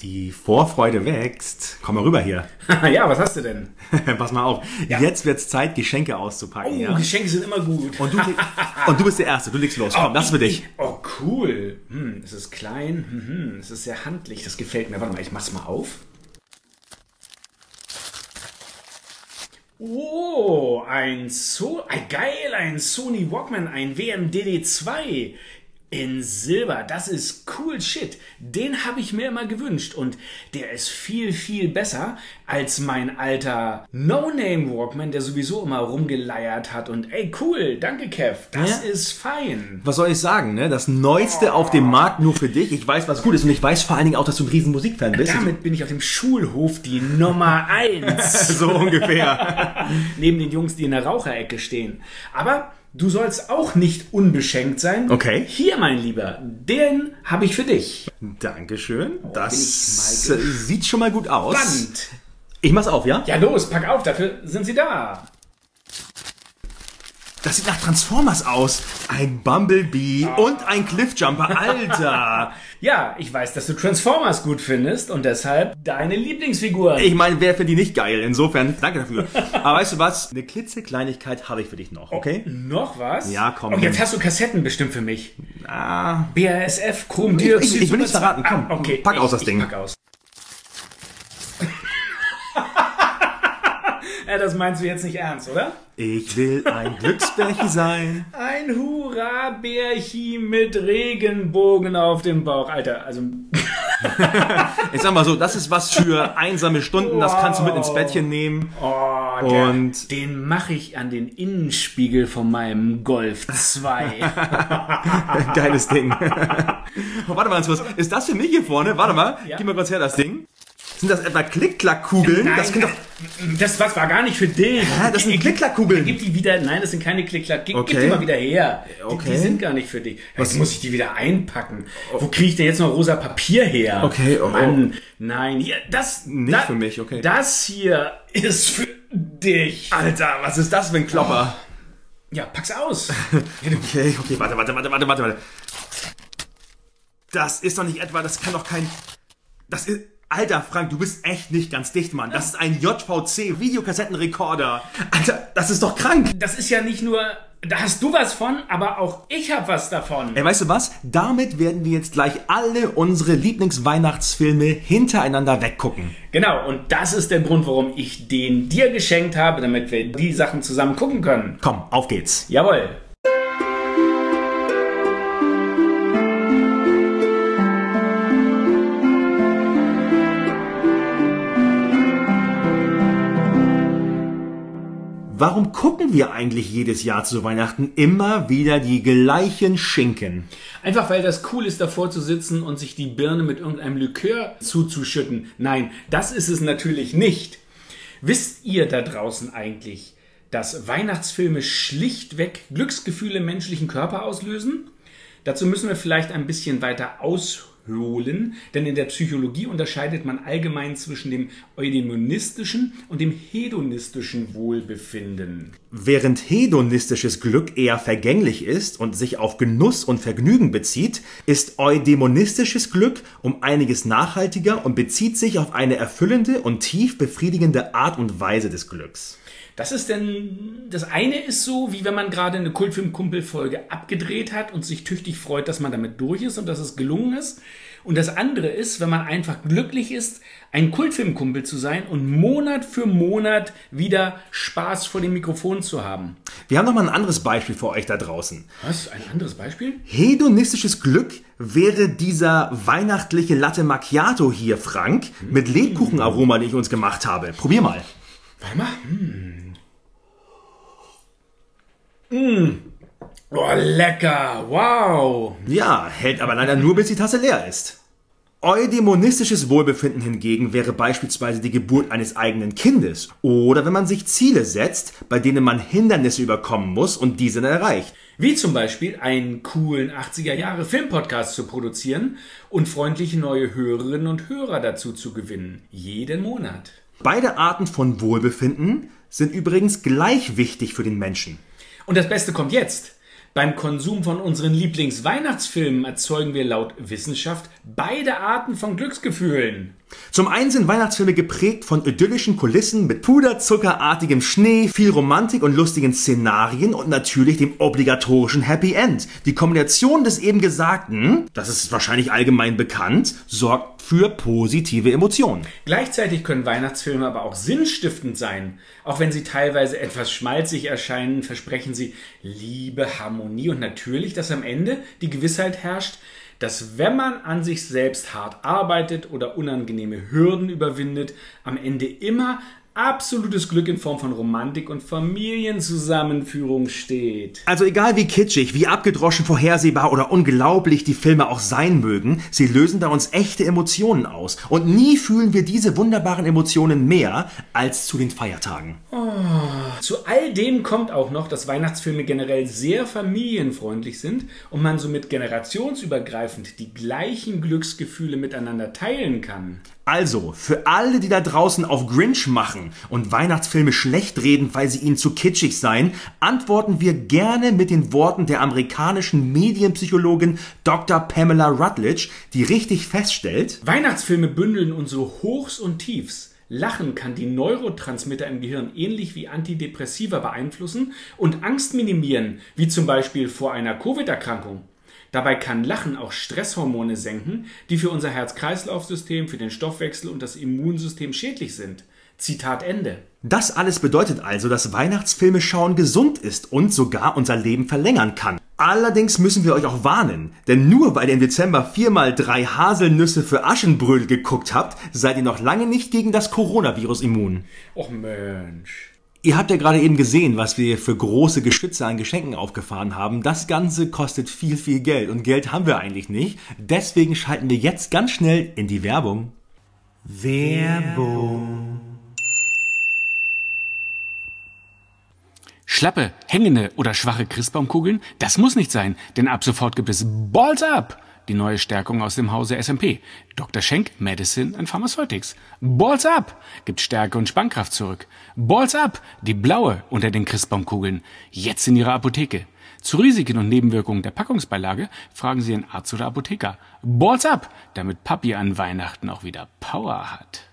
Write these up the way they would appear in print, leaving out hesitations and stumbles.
Die Vorfreude wächst. Komm mal rüber hier. Ja, was hast du denn? Pass mal auf. Ja. Jetzt wird's Zeit, Geschenke auszupacken. Oh, ja? Geschenke sind immer gut. Und du bist der Erste. Du legst los. Komm, das ist für dich. Oh, cool. Es ist klein. Es ist sehr handlich. Das gefällt mir. Warte mal, ich mach's mal auf. Oh, ein Sony Walkman, ein WM-DD2 in Silber. Das ist cool shit. Den habe ich mir immer gewünscht und der ist viel, viel besser als mein alter No-Name Walkman, der sowieso immer rumgeleiert hat. Und ey, cool, danke Kev, das ist fein. Was soll ich sagen, ne? Das Neueste auf dem Markt nur für dich. Ich weiß, was gut ist und ich weiß vor allen Dingen auch, dass du ein riesen Musikfan bist. Damit bin ich auf dem Schulhof die Nummer 1. So ungefähr. Neben den Jungs, die in der Raucherecke stehen. Aber du sollst auch nicht unbeschenkt sein. Okay. Hier, mein Lieber, den habe ich für dich. Dankeschön. Das sieht schon mal gut aus. Spannend. Ich mach's auf, ja? Ja, los, pack auf, dafür sind sie da. Das sieht nach Transformers aus. Ein Bumblebee und ein Cliffjumper. Alter. Ja, ich weiß, dass du Transformers gut findest und deshalb deine Lieblingsfigur. Ich meine, wer findet die nicht geil? Insofern, danke dafür. Aber weißt du was? Eine klitzekleinigkeit habe ich für dich noch, okay? Oh, noch was? Ja, komm. Und jetzt hast du Kassetten bestimmt für mich. Ah. BASF, Chromdioxid. Ich will nichts verraten. Komm, okay. Pack aus das Ding. Pack aus. Ja, das meinst du jetzt nicht ernst, oder? Ich will ein Glücksbärchen sein. Ein Hurra-Bärchen mit Regenbogen auf dem Bauch. Alter, also... Ich sag mal so, das ist was für einsame Stunden. Das kannst du mit ins Bettchen nehmen. Den mache ich an den Innenspiegel von meinem Golf 2. Geiles Ding. Oh, warte mal ganz kurz. Ist das für mich hier vorne? Warte mal. Ja. Gib mal kurz her das Ding. Sind das etwa Klick-Klack-Kugeln? Nein, das war gar nicht für dich. Das sind Klick-Klack-Kugeln. Gib die wieder. Nein, das sind keine Klick-Klack. Gib Okay. die mal wieder her. Okay. Die sind gar nicht für dich. Jetzt muss ich die wieder einpacken. Wo kriege ich denn jetzt noch rosa Papier her? Okay, Mann, nein. Hier, nicht für mich, okay. Das hier ist für dich. Alter, was ist das für ein Klopper? Ja, pack's aus. Okay, warte. Das ist doch nicht etwa, das kann doch kein... Das ist... Alter, Frank, du bist echt nicht ganz dicht, Mann. Das ist ein JVC-Videokassettenrekorder. Alter, das ist doch krank. Das ist ja nicht nur, da hast du was von, aber auch ich hab was davon. Ey, weißt du was? Damit werden wir jetzt gleich alle unsere Lieblingsweihnachtsfilme hintereinander weggucken. Genau, und das ist der Grund, warum ich den dir geschenkt habe, damit wir die Sachen zusammen gucken können. Komm, auf geht's. Jawohl. Warum gucken wir eigentlich jedes Jahr zu Weihnachten immer wieder die gleichen Schinken? Einfach weil das cool ist, davor zu sitzen und sich die Birne mit irgendeinem Likör zuzuschütten. Nein, das ist es natürlich nicht. Wisst ihr da draußen eigentlich, dass Weihnachtsfilme schlichtweg Glücksgefühle im menschlichen Körper auslösen? Dazu müssen wir vielleicht ein bisschen weiter ausholen, denn in der Psychologie unterscheidet man allgemein zwischen dem eudaimoniestischen und dem hedonistischen Wohlbefinden. Während hedonistisches Glück eher vergänglich ist und sich auf Genuss und Vergnügen bezieht, ist eudaimonistisches Glück um einiges nachhaltiger und bezieht sich auf eine erfüllende und tief befriedigende Art und Weise des Glücks. Das eine ist so, wie wenn man gerade eine Kultfilm-Kumpel-Folge abgedreht hat und sich tüchtig freut, dass man damit durch ist und dass es gelungen ist. Und das andere ist, wenn man einfach glücklich ist, ein Kultfilmkumpel zu sein und Monat für Monat wieder Spaß vor dem Mikrofon zu haben. Wir haben noch mal ein anderes Beispiel für euch da draußen. Was? Ein anderes Beispiel? Hedonistisches Glück wäre dieser weihnachtliche Latte Macchiato hier, Frank, mit Lebkuchenaroma, den ich uns gemacht habe. Probier mal. Warte mal. Oh, lecker. Wow. Ja, hält aber leider nur, bis die Tasse leer ist. Eudaimonistisches Wohlbefinden hingegen wäre beispielsweise die Geburt eines eigenen Kindes oder wenn man sich Ziele setzt, bei denen man Hindernisse überkommen muss und diese dann erreicht. Wie zum Beispiel einen coolen 80er-Jahre-Filmpodcast zu produzieren und freundliche neue Hörerinnen und Hörer dazu zu gewinnen. Jeden Monat. Beide Arten von Wohlbefinden sind übrigens gleich wichtig für den Menschen. Und das Beste kommt jetzt. Beim Konsum von unseren Lieblingsweihnachtsfilmen erzeugen wir laut Wissenschaft beide Arten von Glücksgefühlen. Zum einen sind Weihnachtsfilme geprägt von idyllischen Kulissen mit puderzuckerartigem Schnee, viel Romantik und lustigen Szenarien und natürlich dem obligatorischen Happy End. Die Kombination des eben Gesagten, das ist wahrscheinlich allgemein bekannt, sorgt für positive Emotionen. Gleichzeitig können Weihnachtsfilme aber auch sinnstiftend sein. Auch wenn sie teilweise etwas schmalzig erscheinen, versprechen sie Liebe, Harmonie und natürlich, dass am Ende die Gewissheit herrscht, dass wenn man an sich selbst hart arbeitet oder unangenehme Hürden überwindet, am Ende immer absolutes Glück in Form von Romantik und Familienzusammenführung steht. Also egal wie kitschig, wie abgedroschen, vorhersehbar oder unglaublich die Filme auch sein mögen, sie lösen bei uns echte Emotionen aus. Und nie fühlen wir diese wunderbaren Emotionen mehr als zu den Feiertagen. Zu all dem kommt auch noch, dass Weihnachtsfilme generell sehr familienfreundlich sind und man somit generationsübergreifend die gleichen Glücksgefühle miteinander teilen kann. Also, für alle, die da draußen auf Grinch machen und Weihnachtsfilme schlecht reden, weil sie ihnen zu kitschig seien, antworten wir gerne mit den Worten der amerikanischen Medienpsychologin Dr. Pamela Rutledge, die richtig feststellt: Weihnachtsfilme bündeln unsere Hochs und Tiefs. Lachen kann die Neurotransmitter im Gehirn ähnlich wie Antidepressiva beeinflussen und Angst minimieren, wie zum Beispiel vor einer Covid-Erkrankung. Dabei kann Lachen auch Stresshormone senken, die für unser Herz-Kreislauf-System, für den Stoffwechsel und das Immunsystem schädlich sind. Zitat Ende. Das alles bedeutet also, dass Weihnachtsfilme schauen gesund ist und sogar unser Leben verlängern kann. Allerdings müssen wir euch auch warnen, denn nur weil ihr im Dezember 4x3 Haselnüsse für Aschenbrödel geguckt habt, seid ihr noch lange nicht gegen das Coronavirus immun. Och Mensch. Ihr habt ja gerade eben gesehen, was wir für große Geschütze an Geschenken aufgefahren haben. Das Ganze kostet viel, viel Geld und Geld haben wir eigentlich nicht. Deswegen schalten wir jetzt ganz schnell in die Werbung. Werbung. Schlappe, hängende oder schwache Christbaumkugeln? Das muss nicht sein, denn ab sofort gibt es Balls Up! Die neue Stärkung aus dem Hause SMP. Dr. Schenk, Medicine and Pharmaceutics. Balls Up! Gibt Stärke und Spannkraft zurück. Balls Up! Die blaue unter den Christbaumkugeln. Jetzt in Ihrer Apotheke. Zu Risiken und Nebenwirkungen der Packungsbeilage fragen Sie Ihren Arzt oder Apotheker. Balls Up! Damit Papi an Weihnachten auch wieder Power hat.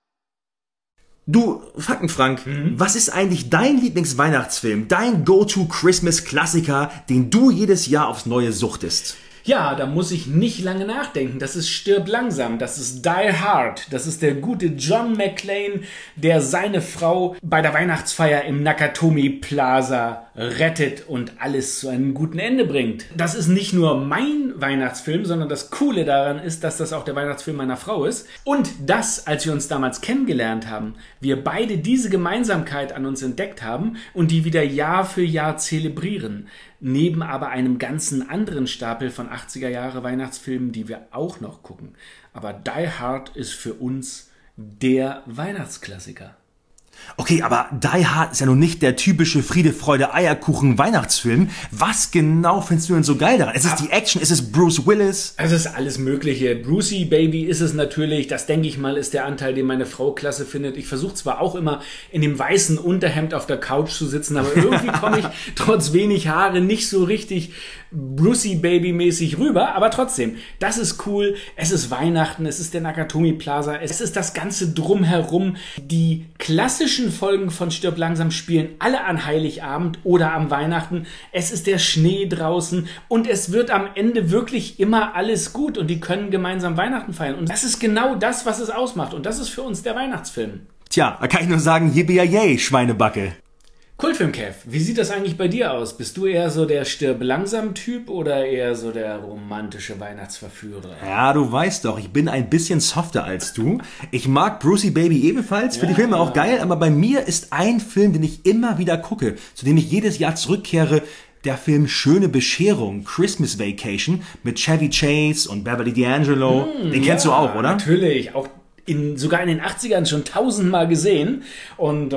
Du, Faktenfrank, was ist eigentlich dein Lieblingsweihnachtsfilm, dein Go-To-Christmas-Klassiker, den du jedes Jahr aufs Neue suchtest? Ja, da muss ich nicht lange nachdenken. Das ist Stirb langsam, das ist Die Hard. Das ist der gute John McClane, der seine Frau bei der Weihnachtsfeier im Nakatomi Plaza rettet und alles zu einem guten Ende bringt. Das ist nicht nur mein Weihnachtsfilm, sondern das Coole daran ist, dass das auch der Weihnachtsfilm meiner Frau ist. Und dass, als wir uns damals kennengelernt haben, wir beide diese Gemeinsamkeit an uns entdeckt haben und die wieder Jahr für Jahr zelebrieren. Neben aber einem ganzen anderen Stapel von 80er Jahre Weihnachtsfilmen, die wir auch noch gucken. Aber Die Hard ist für uns der Weihnachtsklassiker. Okay, aber Die Hard ist ja nun nicht der typische Friede, Freude, Eierkuchen Weihnachtsfilm. Was genau findest du denn so geil daran? Ist es die Action? Ist es Bruce Willis? Also es ist alles Mögliche. Brucey Baby ist es natürlich. Das, denke ich mal, ist der Anteil, den meine Frau klasse findet. Ich versuche zwar auch immer in dem weißen Unterhemd auf der Couch zu sitzen, aber irgendwie komme ich trotz wenig Haare nicht so richtig Brucey Baby mäßig rüber. Aber trotzdem, das ist cool. Es ist Weihnachten, es ist der Nakatomi Plaza, es ist das Ganze drumherum. Die klassischen Folgen von Stirb langsam spielen alle an Heiligabend oder am Weihnachten. Es ist der Schnee draußen und es wird am Ende wirklich immer alles gut und die können gemeinsam Weihnachten feiern. Und das ist genau das, was es ausmacht. Und das ist für uns der Weihnachtsfilm. Tja, da kann ich nur sagen, yippie Schweinebacke. Kultfilm, Kev, wie sieht das eigentlich bei dir aus? Bist du eher so der Stirb-langsam-Typ oder eher so der romantische Weihnachtsverführer? Ja, du weißt doch, ich bin ein bisschen softer als du. Ich mag Brucey Baby ebenfalls, für die Filme auch geil, aber bei mir ist ein Film, den ich immer wieder gucke, zu dem ich jedes Jahr zurückkehre, der Film Schöne Bescherung, Christmas Vacation mit Chevy Chase und Beverly D'Angelo. Den kennst du auch, oder? Natürlich, auch sogar in den 80ern schon 1000-mal gesehen. Und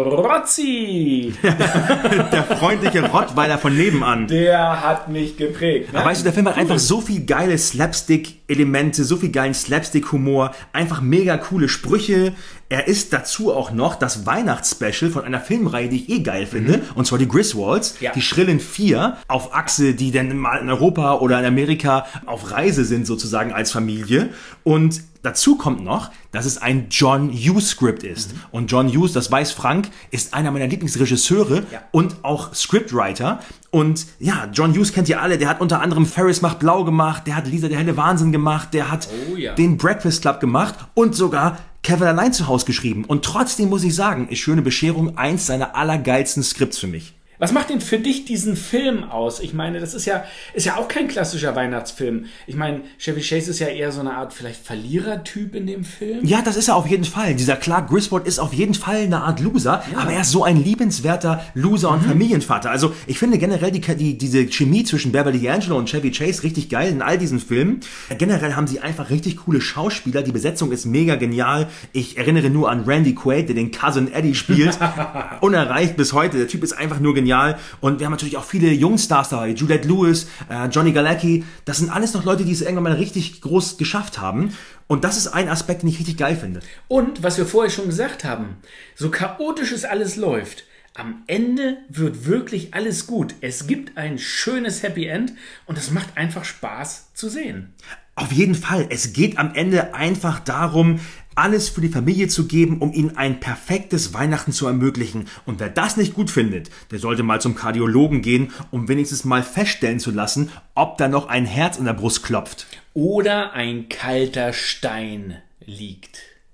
Rotzi, Der freundliche Rottweiler von nebenan. der hat mich geprägt. Ne? Aber weißt du, der Film hat einfach so viel geile Slapstick-Elemente, so viel geilen Slapstick-Humor, einfach mega coole Sprüche. Er ist dazu auch noch das Weihnachtsspecial von einer Filmreihe, die ich geil finde, und zwar die Griswolds, die schrillen 4 auf Achse, die dann mal in Europa oder in Amerika auf Reise sind sozusagen als Familie. Und dazu kommt noch, dass es ein John Hughes-Skript ist. Und John Hughes, das weiß Frank, ist einer meiner Lieblingsregisseure und auch Scriptwriter. Und ja, John Hughes kennt ihr alle, der hat unter anderem Ferris macht blau gemacht, der hat Lisa der helle Wahnsinn gemacht, der hat den Breakfast Club gemacht und sogar Kevin allein zu Hause geschrieben. Und trotzdem muss ich sagen, ist Schöne Bescherung eins seiner allergeilsten Skripts für mich. Was macht denn für dich diesen Film aus? Ich meine, das ist ja auch kein klassischer Weihnachtsfilm. Ich meine, Chevy Chase ist ja eher so eine Art vielleicht Verlierertyp in dem Film. Ja, das ist er auf jeden Fall. Dieser Clark Griswold ist auf jeden Fall eine Art Loser, aber er ist so ein liebenswerter Loser und Familienvater. Also ich finde generell diese Chemie zwischen Beverly D'Angelo und Chevy Chase richtig geil in all diesen Filmen. Generell haben sie einfach richtig coole Schauspieler. Die Besetzung ist mega genial. Ich erinnere nur an Randy Quaid, der den Cousin Eddie spielt. Unerreicht bis heute. Der Typ ist einfach nur genial. Und wir haben natürlich auch viele Jungstars dabei. Juliette Lewis, Johnny Galecki. Das sind alles noch Leute, die es irgendwann mal richtig groß geschafft haben. Und das ist ein Aspekt, den ich richtig geil finde. Und, was wir vorher schon gesagt haben, so chaotisch es alles läuft, am Ende wird wirklich alles gut. Es gibt ein schönes Happy End und es macht einfach Spaß zu sehen. Auf jeden Fall. Es geht am Ende einfach darum, alles für die Familie zu geben, um ihnen ein perfektes Weihnachten zu ermöglichen. Und wer das nicht gut findet, der sollte mal zum Kardiologen gehen, um wenigstens mal feststellen zu lassen, ob da noch ein Herz in der Brust klopft. Oder ein kalter Stein liegt.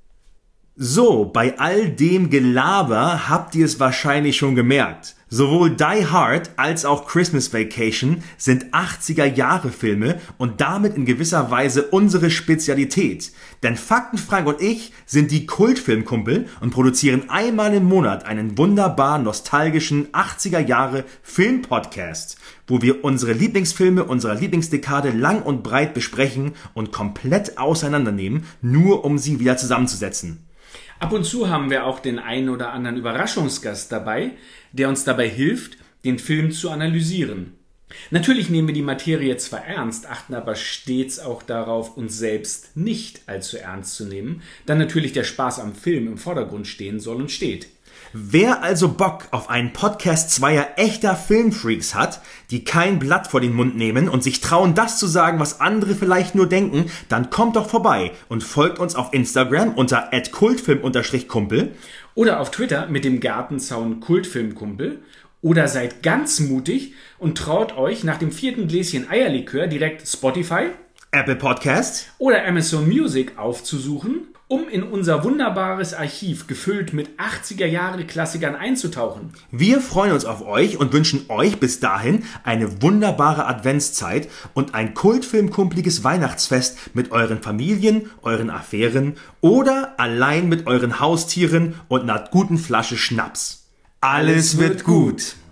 So, bei all dem Gelaber habt ihr es wahrscheinlich schon gemerkt. Sowohl Die Hard als auch Christmas Vacation sind 80er-Jahre-Filme und damit in gewisser Weise unsere Spezialität. Denn Fakten Frank und ich sind die Kultfilmkumpel und produzieren einmal im Monat einen wunderbar nostalgischen 80er-Jahre-Film-Podcast, wo wir unsere Lieblingsfilme unserer Lieblingsdekade lang und breit besprechen und komplett auseinandernehmen, nur um sie wieder zusammenzusetzen. Ab und zu haben wir auch den einen oder anderen Überraschungsgast dabei, der uns dabei hilft, den Film zu analysieren. Natürlich nehmen wir die Materie zwar ernst, achten aber stets auch darauf, uns selbst nicht allzu ernst zu nehmen, da natürlich der Spaß am Film im Vordergrund stehen soll und steht. Wer also Bock auf einen Podcast zweier echter Filmfreaks hat, die kein Blatt vor den Mund nehmen und sich trauen, das zu sagen, was andere vielleicht nur denken, dann kommt doch vorbei und folgt uns auf Instagram unter @kultfilm_kumpel oder auf Twitter mit dem Gartenzaun Kultfilmkumpel oder seid ganz mutig und traut euch nach dem 4. Gläschen Eierlikör direkt Spotify, Apple Podcast oder Amazon Music aufzusuchen, um in unser wunderbares Archiv gefüllt mit 80er-Jahre-Klassikern einzutauchen. Wir freuen uns auf euch und wünschen euch bis dahin eine wunderbare Adventszeit und ein kultfilmkumpliges Weihnachtsfest mit euren Familien, euren Affären oder allein mit euren Haustieren und einer guten Flasche Schnaps. Alles wird gut.